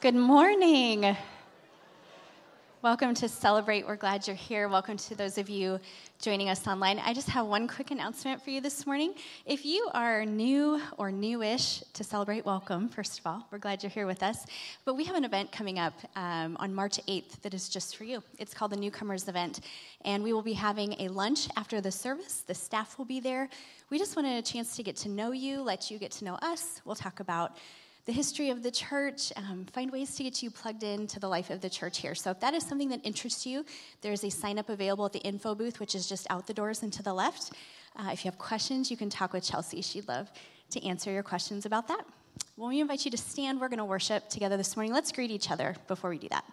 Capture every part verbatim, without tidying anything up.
Good morning. Welcome to Celebrate. We're glad you're here. Welcome to those of you joining us online. I just have one quick announcement for you this morning. If you are new or newish to Celebrate, welcome, first of all. We're glad you're here with us. But we have an event coming up um, on March eighth that is just for you. It's called the Newcomers Event, and we will be having a lunch after the service. The staff will be there. We just wanted a chance to get to know you, let you get to know us. We'll talk about the history of the church, um, find ways to get you plugged into the life of the church here. So if that is something that interests you, there's a sign-up available at the info booth, which is just out the doors and to the left. Uh, if you have questions, you can talk with Chelsea. She'd love to answer your questions about that. Well, we invite you to stand. We're going to worship together this morning. Let's greet each other before we do that.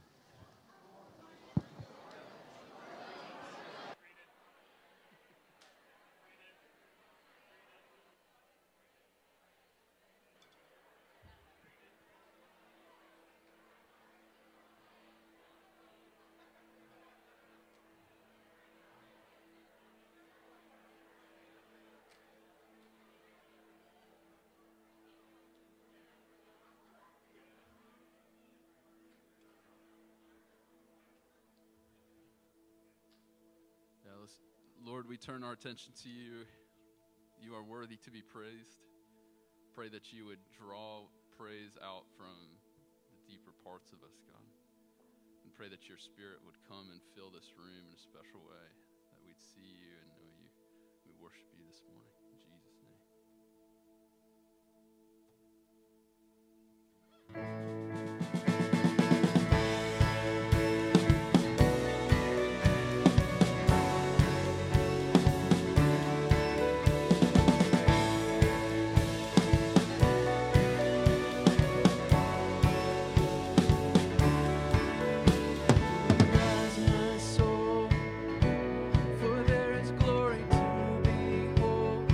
Lord, we turn our attention to you. You are worthy to be praised. Pray that you would draw praise out from the deeper parts of us, God. And pray that your spirit would come and fill this room in a special way, that we'd see you and know you. We worship you this morning. In Jesus' name. For there is glory to behold.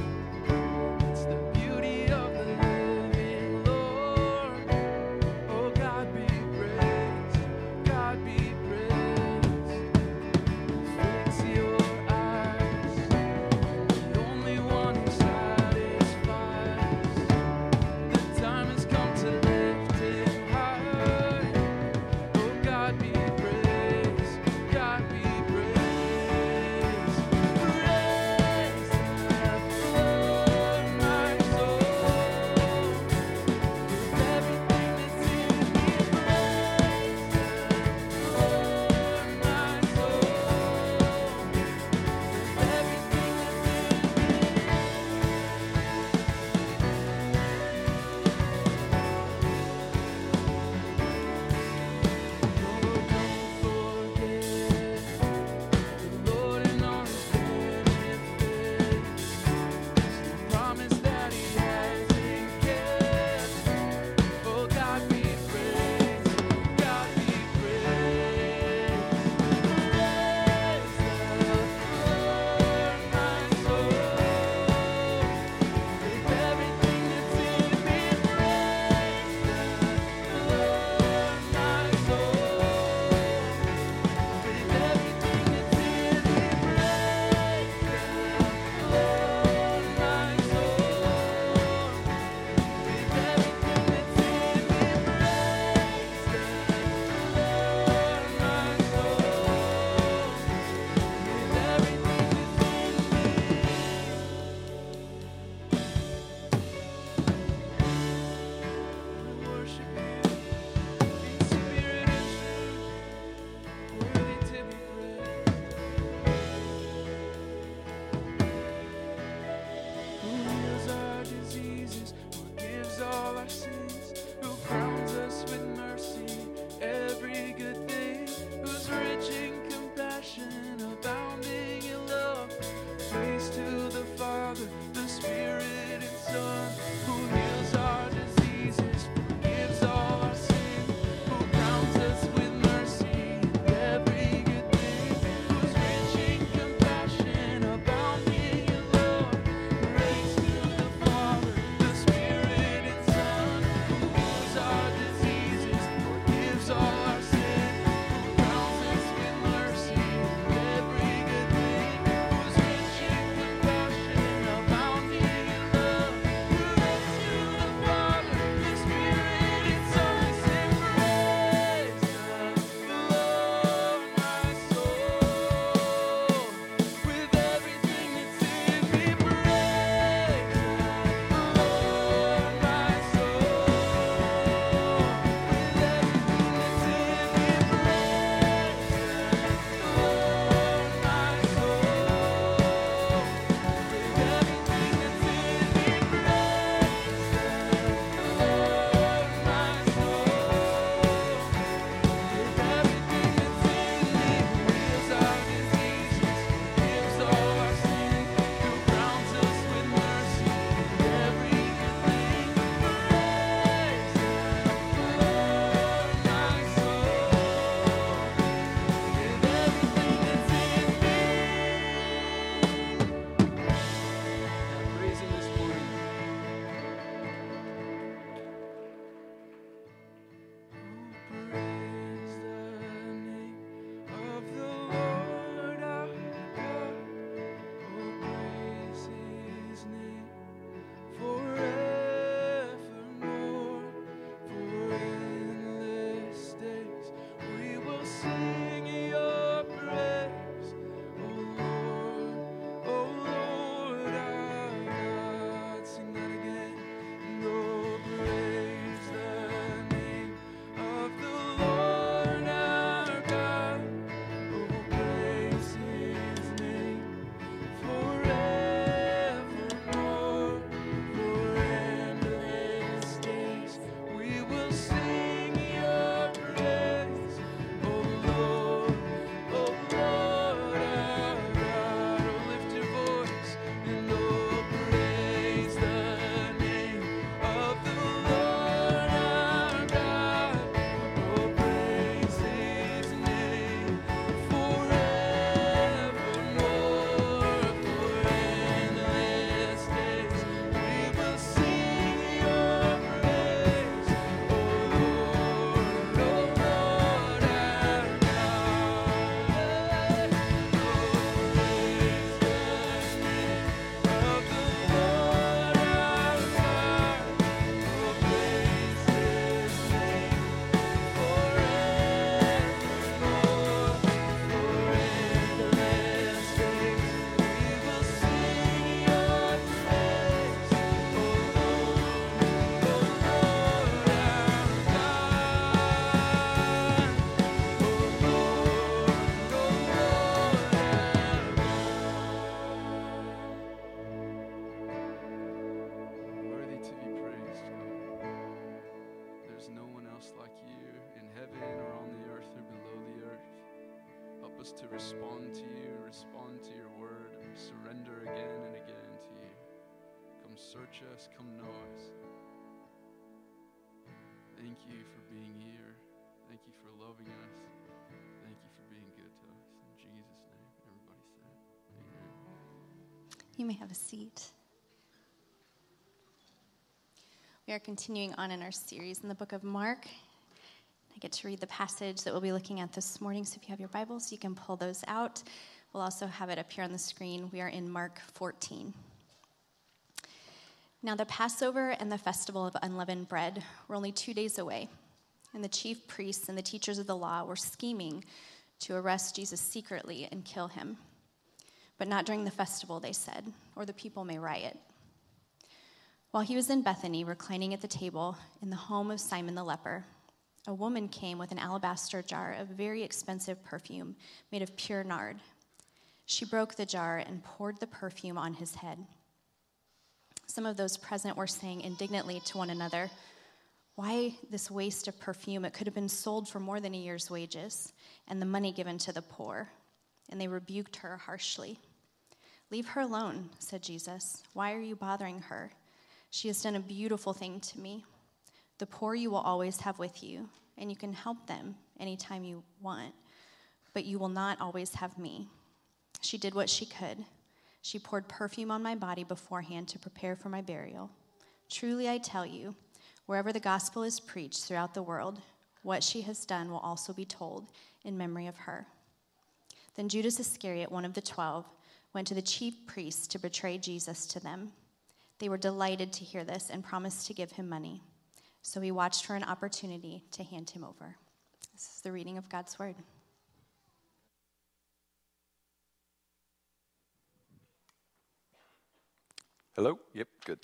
us to respond to you, respond to your word, and surrender again and again to you. Come search us, come know us. Thank you for being here. Thank you for loving us. Thank you for being good to us. In Jesus' name, everybody said, amen. You may have a seat. We are continuing on in our series in the book of Mark. I get to read the passage that we'll be looking at this morning, so if you have your Bibles, you can pull those out. We'll also have it up here on the screen. We are in Mark fourteen. Now the Passover and the festival of unleavened bread were only two days away, and the chief priests and the teachers of the law were scheming to arrest Jesus secretly and kill him. But not during the festival, they said, or the people may riot. While he was in Bethany, reclining at the table in the home of Simon the leper, a woman came with an alabaster jar of very expensive perfume made of pure nard. She broke the jar and poured the perfume on his head. Some of those present were saying indignantly to one another, "Why this waste of perfume? It could have been sold for more than a year's wages and the money given to the poor." And they rebuked her harshly. "Leave her alone," said Jesus. "Why are you bothering her? She has done a beautiful thing to me. The poor you will always have with you, and you can help them anytime you want, but you will not always have me. She did what she could. She poured perfume on my body beforehand to prepare for my burial. Truly, I tell you, wherever the gospel is preached throughout the world, what she has done will also be told in memory of her." Then Judas Iscariot, one of the twelve, went to the chief priests to betray Jesus to them. They were delighted to hear this and promised to give him money. So he watched for an opportunity to hand him over. This is the reading of God's word. Hello? Yep, good.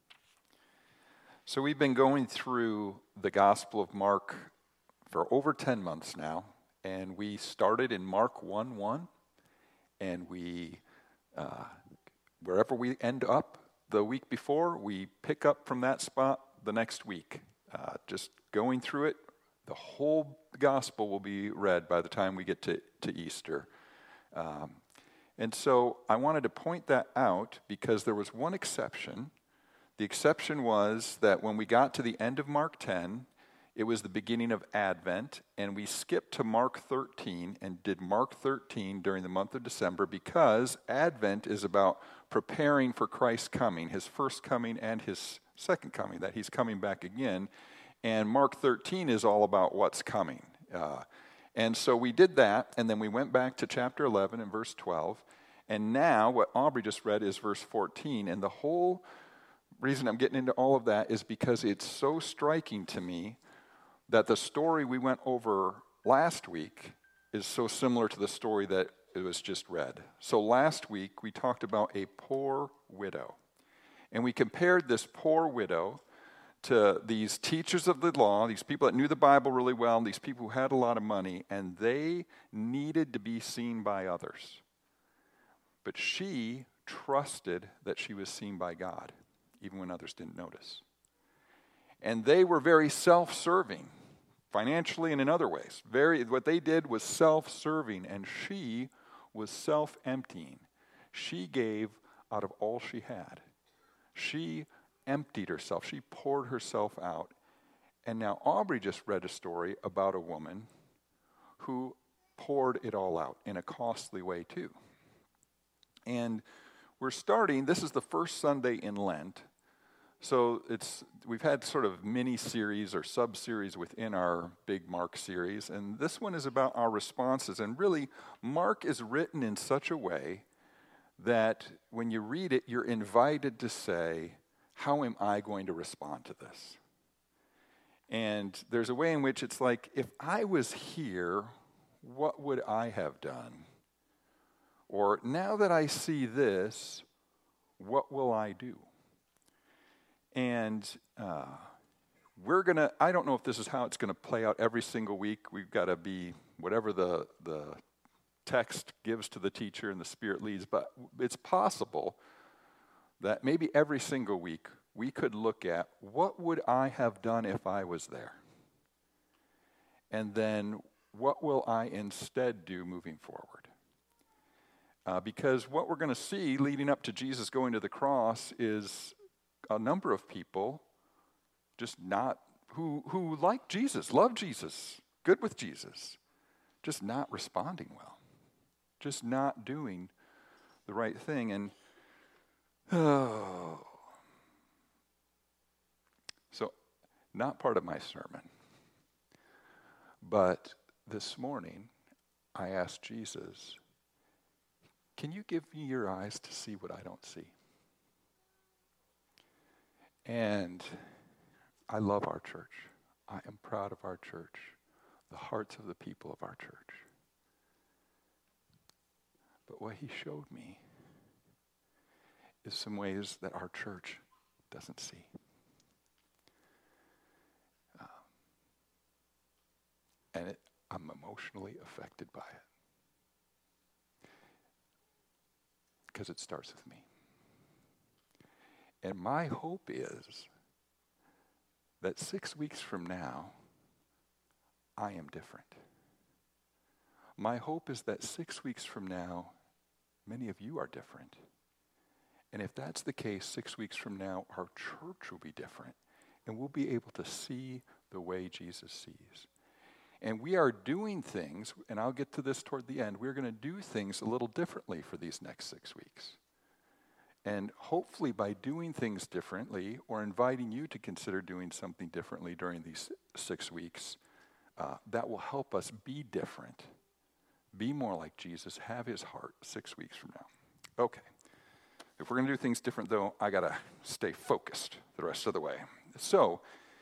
So we've been going through the Gospel of Mark for over ten months now, and we started in Mark one one, and we, uh, wherever we end up the week before, we pick up from that spot the next week. Uh, just going through it, the whole Gospel will be read by the time we get to, to Easter. Um, and so I wanted to point that out because there was one exception. The exception was that when we got to the end of Mark ten, it was the beginning of Advent, and we skipped to Mark thirteen and did Mark thirteen during the month of December because Advent is about preparing for Christ's coming, his first coming and his second coming, that he's coming back again. And Mark thirteen is all about what's coming. Uh, and so we did that, and then we went back to chapter eleven and verse twelve. And now what Aubrey just read is verse fourteen. And the whole reason I'm getting into all of that is because it's so striking to me that the story we went over last week is so similar to the story that it was just read. So last week we talked about a poor widow. And we compared this poor widow to these teachers of the law, these people that knew the Bible really well, these people who had a lot of money, and they needed to be seen by others. But she trusted that she was seen by God, even when others didn't notice. And they were very self-serving, financially and in other ways. Very, what they did was self-serving, and she was self-emptying. She gave out of all she had. She emptied herself. She poured herself out. And now Aubrey just read a story about a woman who poured it all out in a costly way too. And we're starting, this is the first Sunday in Lent. So it's we've had sort of mini-series or sub-series within our big Mark series. And this one is about our responses. And really, Mark is written in such a way that when you read it, you're invited to say, how am I going to respond to this? And there's a way in which it's like, if I was here, what would I have done? Or now that I see this, what will I do? And uh, we're going to, I don't know if this is how it's going to play out every single week. We've got to be, whatever the, the text gives to the teacher and the Spirit leads, but it's possible that maybe every single week we could look at what would I have done if I was there? And then what will I instead do moving forward? Uh, because what we're going to see leading up to Jesus going to the cross is a number of people just not, who, who like Jesus, love Jesus, good with Jesus, just not responding well, just not doing the right thing. And oh, so not part of my sermon, but this morning I asked Jesus, can you give me your eyes to see what I don't see? And I love our church. I am proud of our church, the hearts of the people of our church. But what he showed me is some ways that our church doesn't see. Um, and it, I'm emotionally affected by it. Because it starts with me. And my hope is that six weeks from now, I am different. My hope is that six weeks from now, many of you are different. And if that's the case, six weeks from now, our church will be different. And we'll be able to see the way Jesus sees. And we are doing things, and I'll get to this toward the end, we're going to do things a little differently for these next six weeks. And hopefully by doing things differently, or inviting you to consider doing something differently during these six weeks, uh, that will help us be different, be more like Jesus, have his heart six weeks from now. Okay. If we're going to do things different, though, I got to stay focused the rest of the way. So,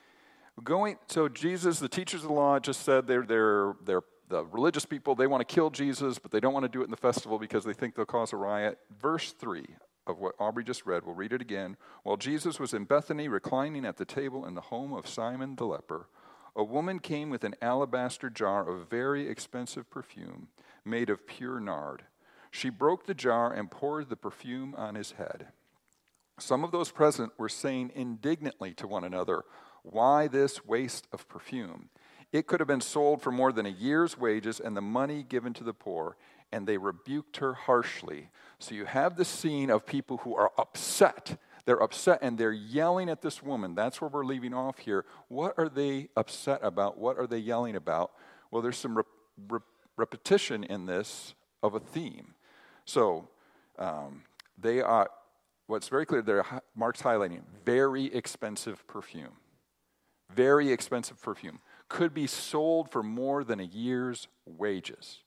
Going, so Jesus, the teachers of the law, just said they're, they're, they're the religious people. They want to kill Jesus, but they don't want to do it in the festival because they think they'll cause a riot. Verse three of what Aubrey just read, we'll read it again. While Jesus was in Bethany, reclining at the table in the home of Simon the leper, a woman came with an alabaster jar of very expensive perfume made of pure nard. She broke the jar and poured the perfume on his head. Some of those present were saying indignantly to one another, "Why this waste of perfume? It could have been sold for more than a year's wages and the money given to the poor." And they rebuked her harshly. So you have the scene of people who are upset. They're upset and they're yelling at this woman. That's where we're leaving off here. What are they upset about? What are they yelling about? Well, there's some rep- rep- repetition in this of a theme. So um, they are, what's very clear there, Mark's highlighting, very expensive perfume. Very expensive perfume. Could be sold for more than a year's wages.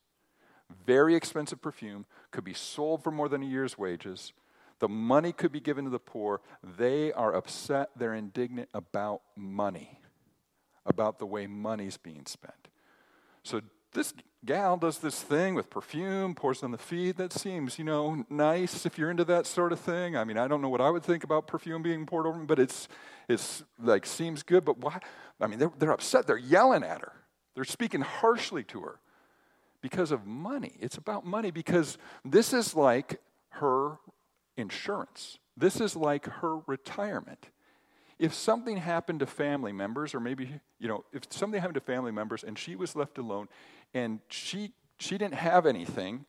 Very expensive perfume. Could be sold for more than a year's wages. The money could be given to the poor. They are upset. They're indignant about money. About the way money's being spent. So this gal does this thing with perfume, pours on the feet. That seems, you know, nice if you're into that sort of thing. I mean, I don't know what I would think about perfume being poured over me, but it's it's like seems good. But why? I mean, they're, they're upset. They're yelling at her. They're speaking harshly to her because of money. It's about money because this is like her insurance. This is like her retirement. If something happened to family members, or maybe, you know, if something happened to family members and she was left alone and she she didn't have anything,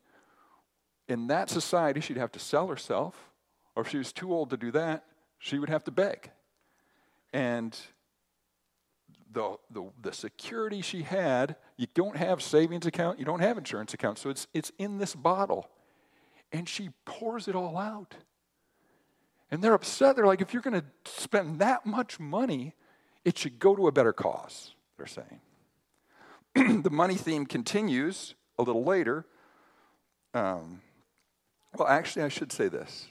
in that society she'd have to sell herself, or if she was too old to do that, she would have to beg. And the the, the security she had, you don't have savings account, you don't have insurance account, so it's it's in this bottle. And she pours it all out. And they're upset. They're like, if you're going to spend that much money, it should go to a better cause, they're saying. The money theme continues a little later. Um, well, actually, I should say this.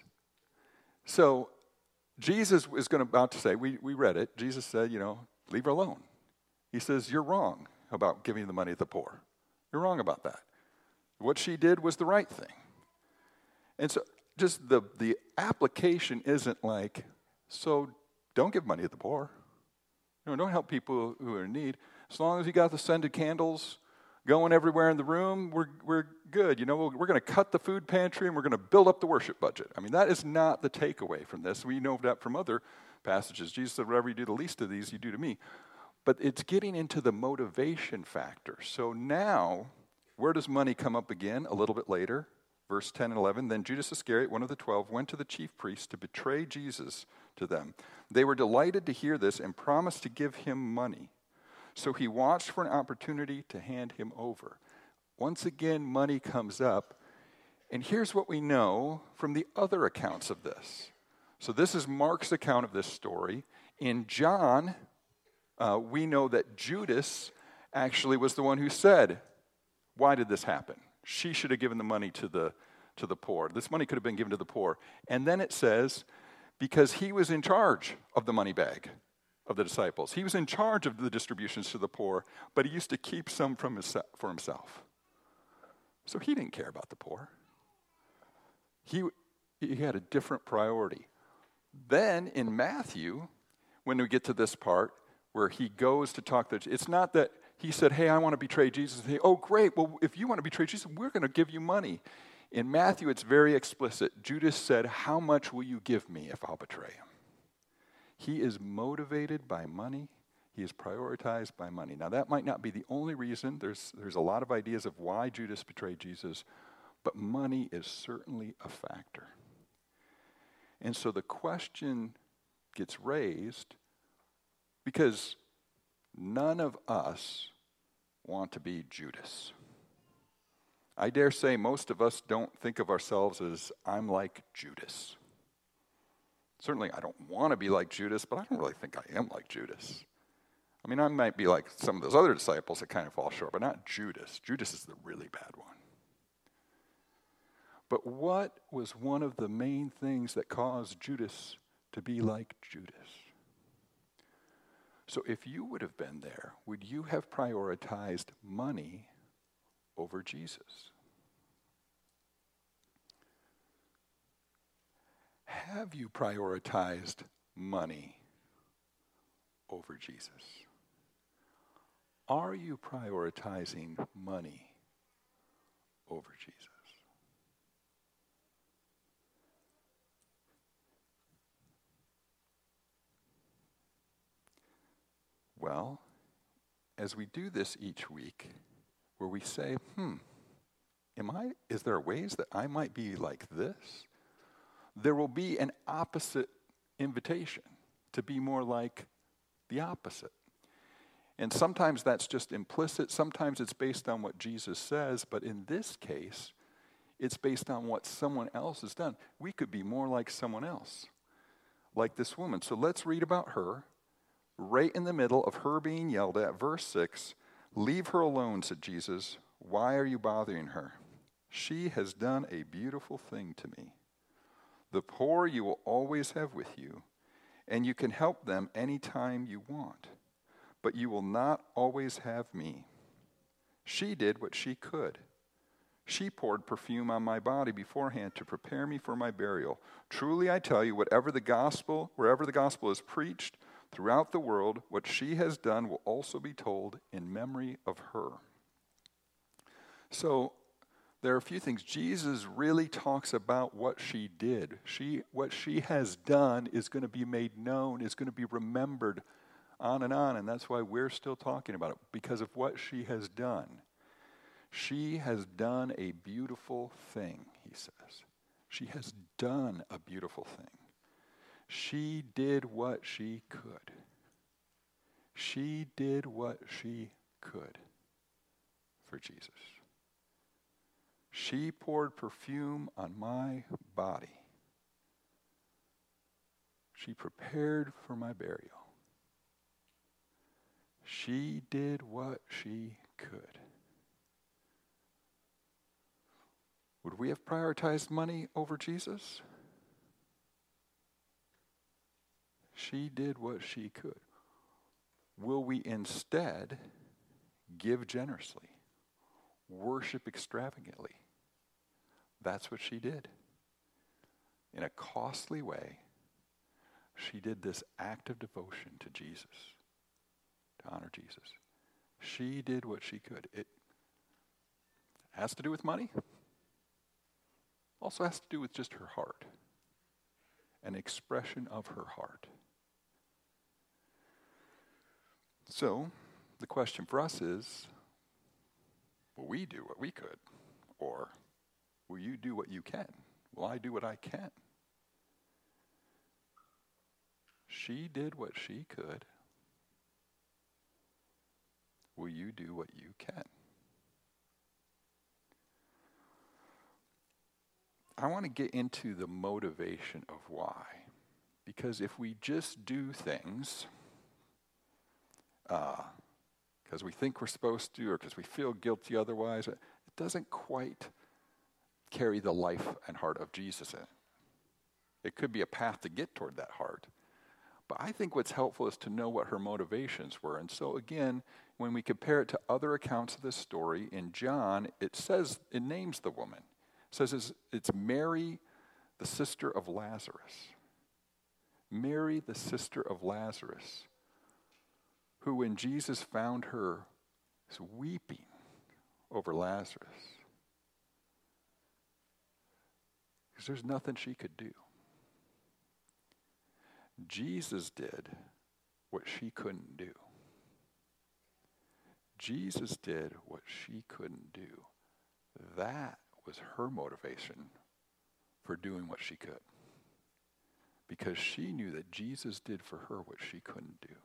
So Jesus is going to about to say, we, we read it. Jesus said, you know, leave her alone. He says, you're wrong about giving the money to the poor. You're wrong about that. What she did was the right thing. And so just the, the application isn't like, so don't give money to the poor. You know, don't help people who are in need. As long as you got the scented candles going everywhere in the room, we're we're good. You know, we're going to cut the food pantry and we're going to build up the worship budget. I mean, that is not the takeaway from this. We know that from other passages. Jesus said, whatever you do to the least of these, you do to me. But it's getting into the motivation factor. So now, where does money come up again? A little bit later, verse ten and eleven. Then Judas Iscariot, one of the twelve, went to the chief priests to betray Jesus to them. They were delighted to hear this and promised to give him money. So he watched for an opportunity to hand him over. Once again, money comes up. And here's what we know from the other accounts of this. So this is Mark's account of this story. In John, uh, we know that Judas actually was the one who said, why did this happen? She should have given the money to the, to the poor. This money could have been given to the poor. And then it says, because he was in charge of the money bag of the disciples. He was in charge of the distributions to the poor, but he used to keep some from his, for himself. So he didn't care about the poor. He, he had a different priority. Then in Matthew, when we get to this part where he goes to talk to, it's not that he said, hey, I want to betray Jesus. And they, oh, great. Well, if you want to betray Jesus, we're going to give you money. In Matthew, it's very explicit. Judas said, how much will you give me if I'll betray him? He is motivated by money. He is prioritized by money. Now, that might not be the only reason. There's, there's a lot of ideas of why Judas betrayed Jesus, but money is certainly a factor. And so the question gets raised because none of us want to be Judas. I dare say most of us don't think of ourselves as, I'm like Judas. Certainly I don't want to be like Judas, but I don't really think I am like Judas. I mean, I might be like some of those other disciples that kind of fall short, but not Judas. Judas is the really bad one. But what was one of the main things that caused Judas to be like Judas? So if you would have been there, would you have prioritized money over Jesus? Have you prioritized money over Jesus? Are you prioritizing money over Jesus? Well, as we do this each week, where we say, hmm, am I, is there ways that I might be like this? There will be an opposite invitation to be more like the opposite. And sometimes that's just implicit. Sometimes it's based on what Jesus says. But in this case, it's based on what someone else has done. We could be more like someone else, like this woman. So let's read about her. Right in the middle of her being yelled at, verse six, leave her alone, said Jesus. Why are you bothering her? She has done a beautiful thing to me. The poor you will always have with you, and you can help them anytime you want. But you will not always have me. She did what she could. She poured perfume on my body beforehand to prepare me for my burial. Truly I tell you, whatever the gospel, wherever the gospel is preached throughout the world, what she has done will also be told in memory of her. So there are a few things. Jesus really talks about what she did. She, what she has done is going to be made known, is going to be remembered on and on, and that's why we're still talking about it, because of what she has done. She has done a beautiful thing, he says. She has done a beautiful thing. She did what she could. She did what she could for Jesus. She poured perfume on my body. She prepared for my burial. She did what she could. Would we have prioritized money over Jesus? She did what she could. Will we instead give generously, worship extravagantly? That's what she did. In a costly way, she did this act of devotion to Jesus, to honor Jesus. She did what she could. It has to do with money. Also has to do with just her heart, an expression of her heart. So the question for us is, will we do what we could? Or will you do what you can? Will I do what I can? She did what she could. Will you do what you can? I want to get into the motivation of why. Because if we just do things because uh, we think we're supposed to, or because we feel guilty otherwise, it doesn't quite carry the life and heart of Jesus in it. It could be a path to get toward that heart. But I think what's helpful is to know what her motivations were. And so again, when we compare it to other accounts of this story, in John, it says, it names the woman. It says it's, it's Mary, the sister of Lazarus. Mary, the sister of Lazarus, who when Jesus found her, was weeping over Lazarus. Because there's nothing she could do. Jesus did what she couldn't do. Jesus did what she couldn't do. That was her motivation for doing what she could. Because she knew that Jesus did for her what she couldn't do.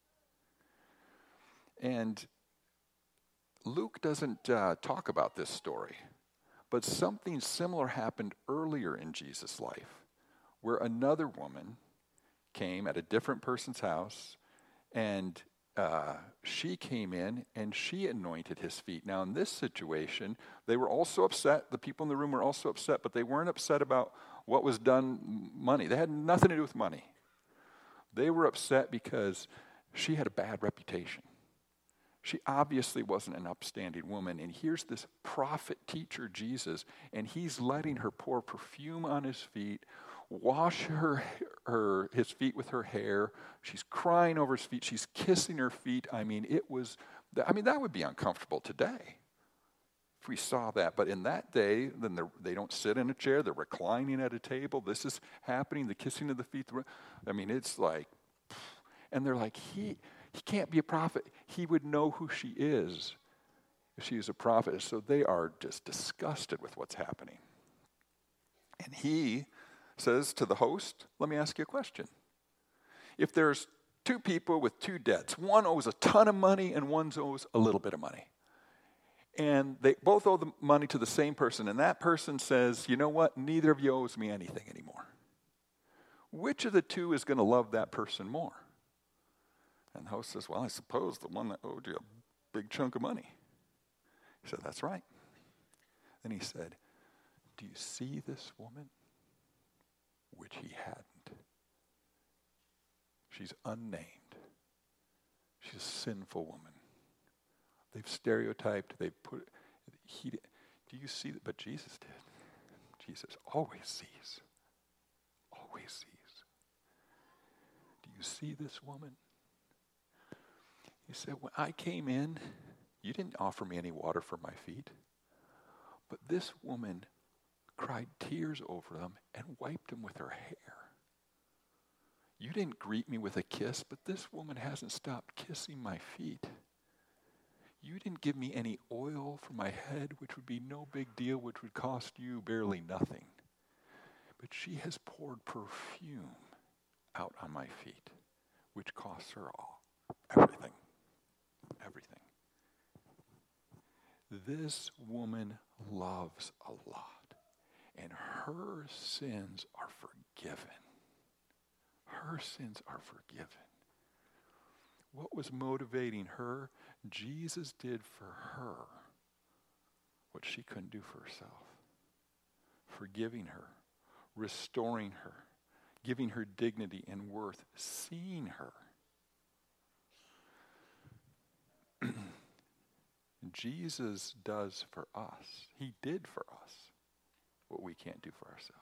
And Luke doesn't uh, talk about this story, but something similar happened earlier in Jesus' life, where another woman came at a different person's house, and uh, she came in and she anointed his feet. Now, in this situation, they were also upset. The people in the room were also upset, but they weren't upset about what was done, money. They had nothing to do with money. They were upset because she had a bad reputation. She obviously wasn't an upstanding woman. And here's this prophet teacher, Jesus, and he's letting her pour perfume on his feet, wash her, her his feet with her hair. She's crying over his feet. She's kissing her feet. I mean, it was, I mean, that would be uncomfortable today if we saw that. But in that day, then they don't sit in a chair. They're reclining at a table. This is happening, the kissing of the feet. I mean, it's like, and they're like, he... He can't be a prophet. He would know who she is if she is a prophet. So they are just disgusted with what's happening. And he says to the host, let me ask you a question. If there's two people with two debts, one owes a ton of money and one owes a little bit of money, and they both owe the money to the same person, and that person says, you know what, neither of you owes me anything anymore. Which of the two is going to love that person more? And the host says, well, I suppose the one that owed you a big chunk of money. He said, that's right. Then he said, do you see this woman? Which he hadn't. She's unnamed. She's a sinful woman. They've stereotyped, they've put, he did. Do you see that? But Jesus did. Jesus always sees. Always sees. Do you see this woman? He said, when I came in, you didn't offer me any water for my feet. But this woman cried tears over them and wiped them with her hair. You didn't greet me with a kiss, but this woman hasn't stopped kissing my feet. You didn't give me any oil for my head, which would be no big deal, which would cost you barely nothing. But she has poured perfume out on my feet, which costs her all, everything. Everything. This woman loves a lot, and her sins are forgiven. Her sins are forgiven. What was motivating her? Jesus did for her what she couldn't do for herself. Forgiving her, restoring her, giving her dignity and worth, seeing her. Jesus does for us. He did for us what we can't do for ourselves.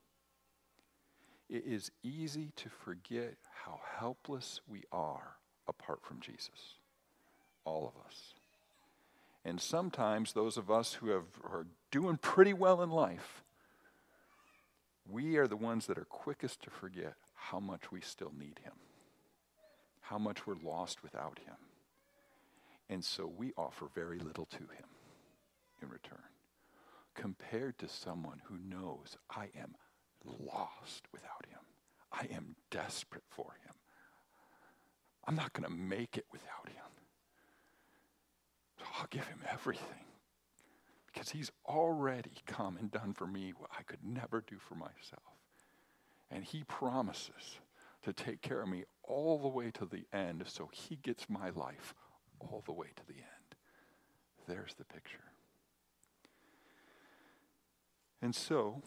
It is easy to forget how helpless we are apart from Jesus. All of us. And sometimes those of us who have, are doing pretty well in life, we are the ones that are quickest to forget how much we still need him. How much we're lost without him. And so we offer very little to him in return, compared to someone who knows I am lost without him. I am desperate for him. I'm not going to make it without him. So I'll give him everything, because he's already come and done for me what I could never do for myself. And he promises to take care of me all the way to the end, so he gets my life all the way to the end. There's the picture. And so,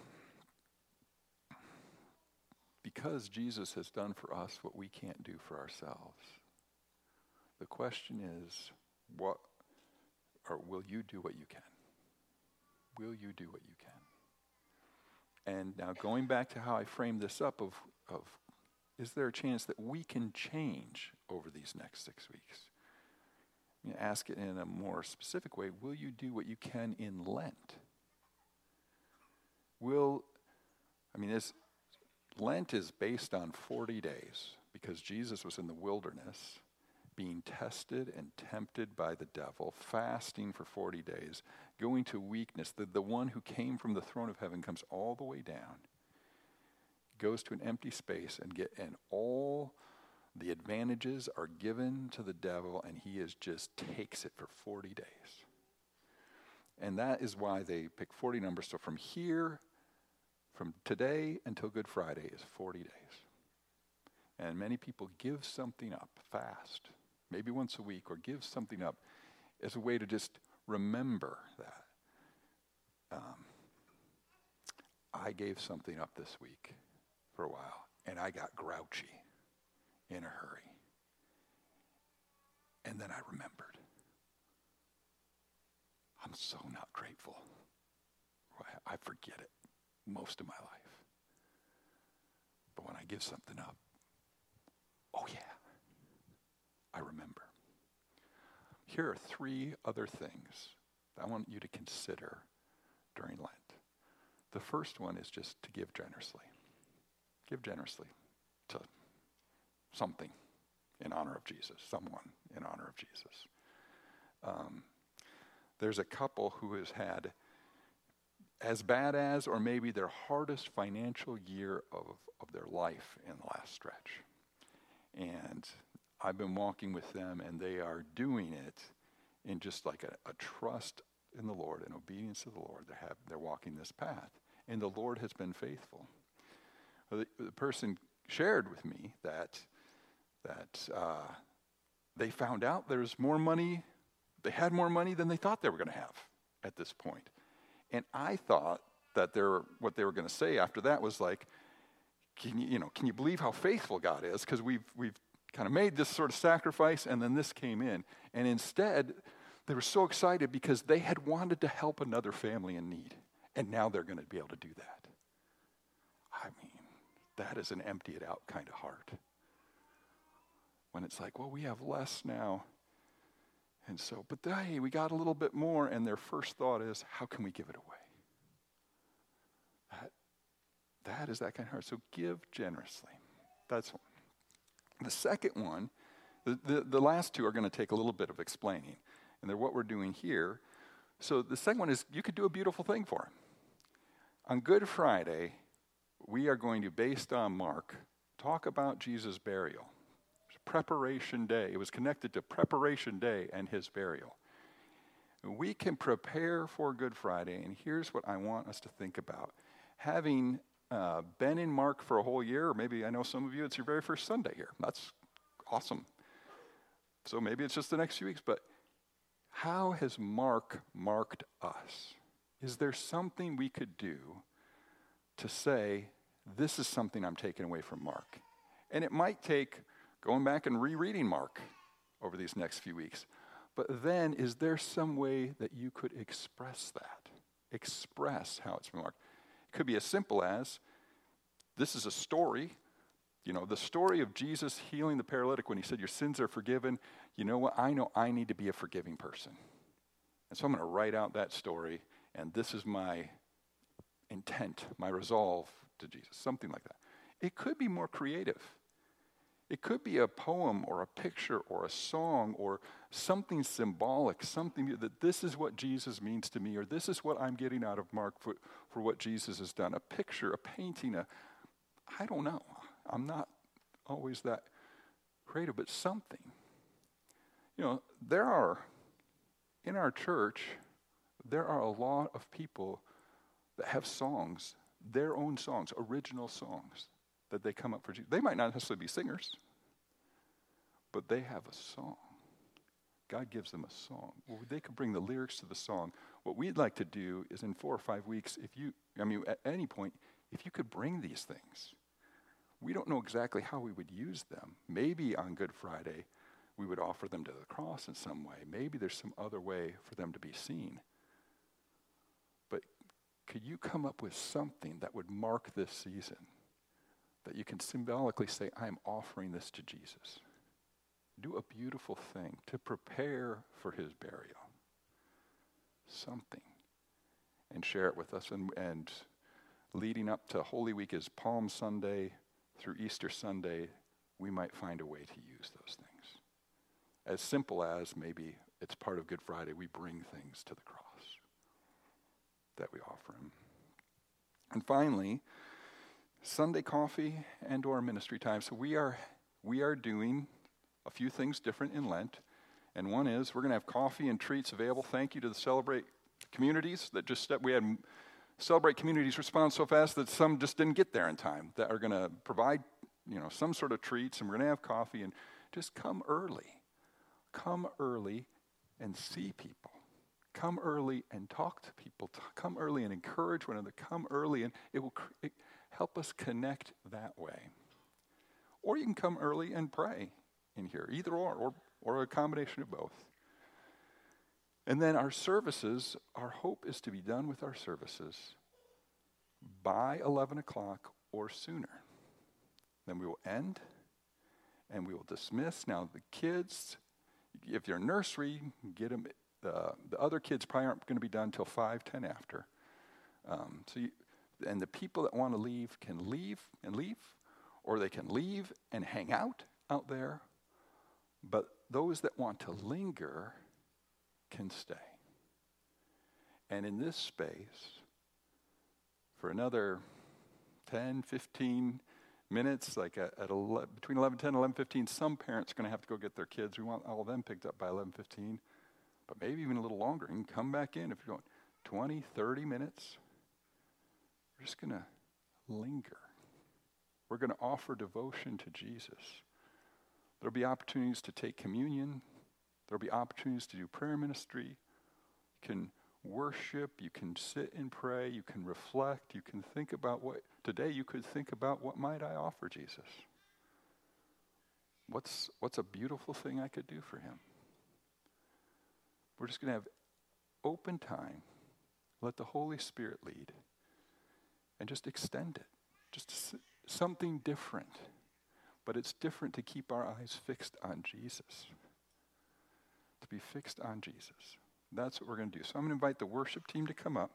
because Jesus has done for us what we can't do for ourselves, the question is, what, or will you do what you can? Will you do what you can? And now going back to how I framed this up of, of is there a chance that we can change over these next six weeks? I'm going to ask it in a more specific way. Will you do what you can in Lent? Will, I mean, this, Lent is based on forty days, because Jesus was in the wilderness being tested and tempted by the devil, fasting for forty days, going to weakness. The, the one who came from the throne of heaven comes all the way down, goes to an empty space, and get and all the advantages are given to the devil, and he is just takes it for forty days. And that is why they pick forty numbers. So from here, from today until Good Friday is forty days. And many people give something up fast, maybe once a week, or give something up as a way to just remember that. Um, I gave something up this week for a while, and I got grouchy in a hurry. And then I remembered. I'm so not grateful. I forget it most of my life. But when I give something up, oh yeah, I remember. Here are three other things that I want you to consider during Lent. The first one is just to give generously. Give generously to something in honor of Jesus, someone in honor of Jesus. Um, there's a couple who has had as bad as, or maybe their hardest financial year of, of their life in the last stretch. And I've been walking with them, and they are doing it in just like a, a trust in the Lord and obedience to the Lord. They have, they're walking this path, and the Lord has been faithful. The, the person shared with me that that uh, they found out there's more money, they had more money than they thought they were going to have at this point. And I thought that they're, what they were going to say after that was like, can you, you know, can you believe how faithful God is? Because we've we've kind of made this sort of sacrifice, and then this came in. And instead, they were so excited because they had wanted to help another family in need. And now they're going to be able to do that. I mean, that is an empty it out kind of heart. When it's like, well, we have less now. And so, but hey, we got a little bit more. And their first thought is, how can we give it away? That, that is that kind of heart. So give generously. That's one. The second one, the, the, the last two are going to take a little bit of explaining. And they're what we're doing here. So the second one is, you could do a beautiful thing for him. On Good Friday, we are going to, based on Mark, talk about Jesus' burial. Preparation Day. It was connected to Preparation Day and his burial. We can prepare for Good Friday, and here's what I want us to think about. Having uh, been in Mark for a whole year, or maybe I know some of you, it's your very first Sunday here. That's awesome. So maybe it's just the next few weeks, but how has Mark marked us? Is there something we could do to say, this is something I'm taking away from Mark? And it might take going back and rereading Mark over these next few weeks. But then, is there some way that you could express that? Express how it's been marked. It could be as simple as, this is a story. You know, the story of Jesus healing the paralytic when he said, your sins are forgiven. You know what? I know I need to be a forgiving person. And so I'm going to write out that story, and this is my intent, my resolve to Jesus. Something like that. It could be more creative. It could be a poem or a picture or a song or something symbolic, something that this is what Jesus means to me, or this is what I'm getting out of Mark for, for what Jesus has done. A picture, a painting, a, I don't know. I'm not always that creative, but something. You know, there are, in our church, there are a lot of people that have songs, their own songs, original songs, that they come up for Jesus. They might not necessarily be singers, but they have a song. God gives them a song. Well, they could bring the lyrics to the song. What we'd like to do is in four or five weeks, if you, I mean, at any point, if you could bring these things. We don't know exactly how we would use them. Maybe on Good Friday, we would offer them to the cross in some way. Maybe there's some other way for them to be seen. But could you come up with something that would mark this season? That you can symbolically say, I'm offering this to Jesus. Do a beautiful thing to prepare for his burial. Something. And share it with us. And, and leading up to Holy Week is Palm Sunday through Easter Sunday, we might find a way to use those things. As simple as maybe it's part of Good Friday, we bring things to the cross that we offer him. And finally, Sunday coffee and or ministry time. So we are we are doing a few things different in Lent. And one is we're going to have coffee and treats available. Thank you to the Celebrate communities that just stepped. We had Celebrate communities respond so fast that some just didn't get there in time, that are going to provide, you know, some sort of treats, and we're going to have coffee. And just come early. Come early and see people. Come early and talk to people. Come early and encourage one another. Come early, and it will it, help us connect that way. Or you can come early and pray in here, either or, or, or a combination of both. And then our services, our hope is to be done with our services by eleven o'clock or sooner. Then we will end, and we will dismiss. Now the kids, if you're nursery, get them. The, the other kids probably aren't going to be done until five, ten after. Um, so, you, and the people that want to leave can leave and leave, or they can leave and hang out out there. But those that want to linger can stay. And in this space, for another ten, fifteen minutes, like at, at eleven, between eleven ten and eleven fifteen, some parents are going to have to go get their kids. We want all of them picked up by eleven fifteen. But maybe even a little longer. You can come back in if you're going twenty, thirty minutes. We're just going to linger. We're going to offer devotion to Jesus. There'll be opportunities to take communion. There'll be opportunities to do prayer ministry. You can worship. You can sit and pray. You can reflect. You can think about what, today you could think about, what might I offer Jesus? What's, what's a beautiful thing I could do for him? We're just going to have open time. Let the Holy Spirit lead. And just extend it. Just something different. But it's different to keep our eyes fixed on Jesus. To be fixed on Jesus. That's what we're going to do. So I'm going to invite the worship team to come up.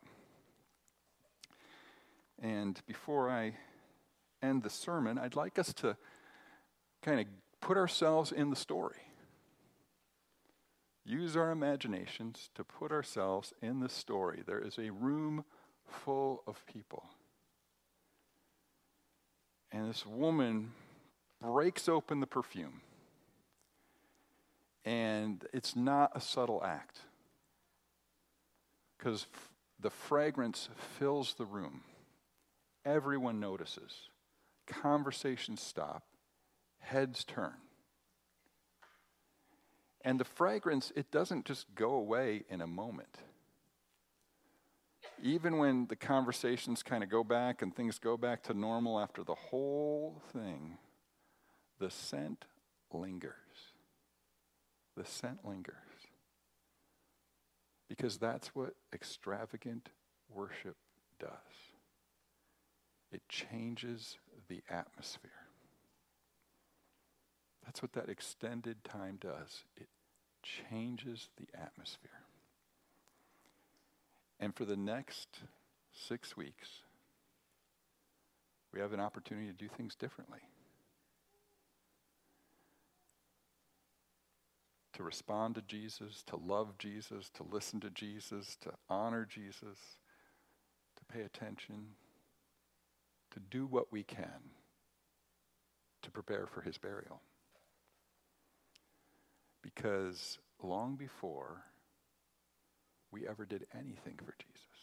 And before I end the sermon, I'd like us to kind of put ourselves in the story. Use our imaginations to put ourselves in the story. There is a room full of people. And this woman breaks open the perfume. And it's not a subtle act. Because f- the fragrance fills the room. Everyone notices. Conversations stop. Heads turn. And the fragrance, it doesn't just go away in a moment. Even when the conversations kind of go back and things go back to normal after the whole thing, the scent lingers. The scent lingers. Because that's what extravagant worship does. It changes the atmosphere. That's what that extended time does. It changes the atmosphere. And for the next six weeks, we have an opportunity to do things differently. to respond to Jesus, to love Jesus, to listen to Jesus, to honor Jesus, to pay attention, to do what we can to prepare for his burial. Because long before we ever did anything for Jesus,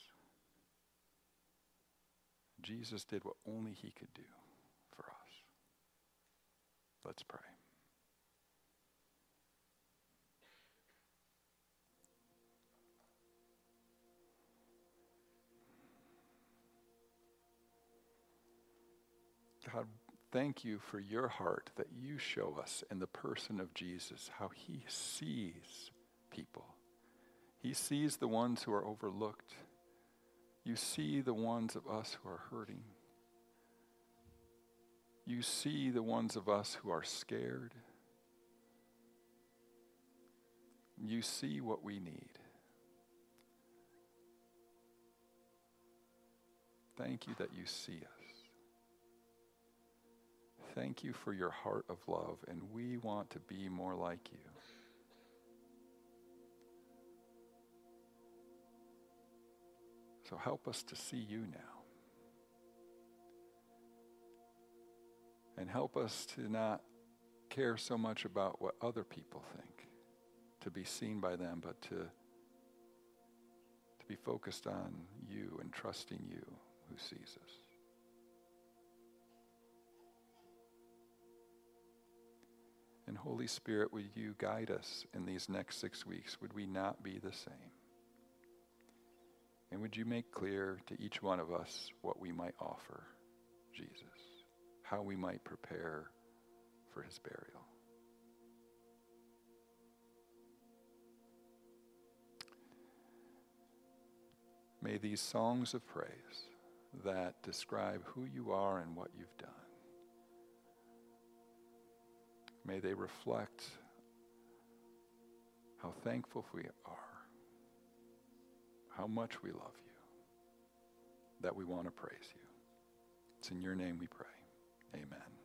Jesus did what only he could do for us. Let's pray. God, thank you for your heart that you show us in the person of Jesus, how he sees people. He sees the ones who are overlooked. You see the ones of us who are hurting. You see the ones of us who are scared. You see what we need. Thank you that you see us. Thank you for your heart of love, and we want to be more like you. So help us to see you now. And help us to not care so much about what other people think, to be seen by them, but to, to be focused on you and trusting you who sees us. And Holy Spirit, would you guide us in these next six weeks? Would we not be the same? And would you make clear to each one of us what we might offer Jesus, how we might prepare for his burial? May these songs of praise that describe who you are and what you've done, may they reflect how thankful we are, how much we love you, that we want to praise you. It's in your name we pray. Amen.